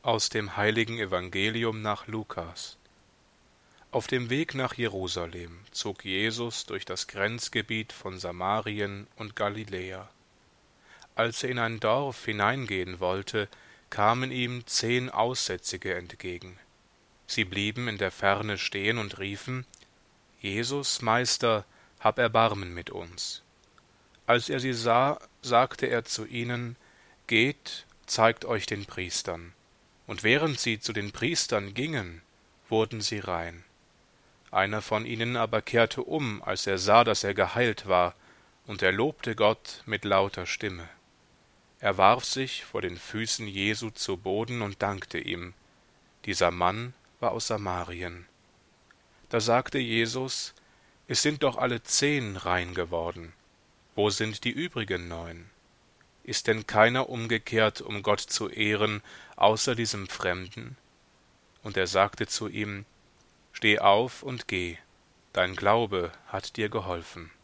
Aus dem heiligen Evangelium nach Lukas. Auf dem Weg nach Jerusalem zog Jesus durch das Grenzgebiet von Samarien und Galiläa. Als er in ein Dorf hineingehen wollte, kamen ihm 10 Aussätzige entgegen. Sie blieben in der Ferne stehen und riefen: Jesus, Meister, hab Erbarmen mit uns. Als er sie sah, sagte er zu ihnen: Geht, zeigt euch den Priestern. Und während sie zu den Priestern gingen, wurden sie rein. Einer von ihnen aber kehrte um, als er sah, dass er geheilt war, und er lobte Gott mit lauter Stimme. Er warf sich vor den Füßen Jesu zu Boden und dankte ihm. Dieser Mann war aus Samarien. Da sagte Jesus: Es sind doch alle 10 rein geworden. Wo sind die übrigen 9? Ist denn keiner umgekehrt, um Gott zu ehren, außer diesem Fremden? Und er sagte zu ihm: Steh auf und geh, dein Glaube hat dir geholfen.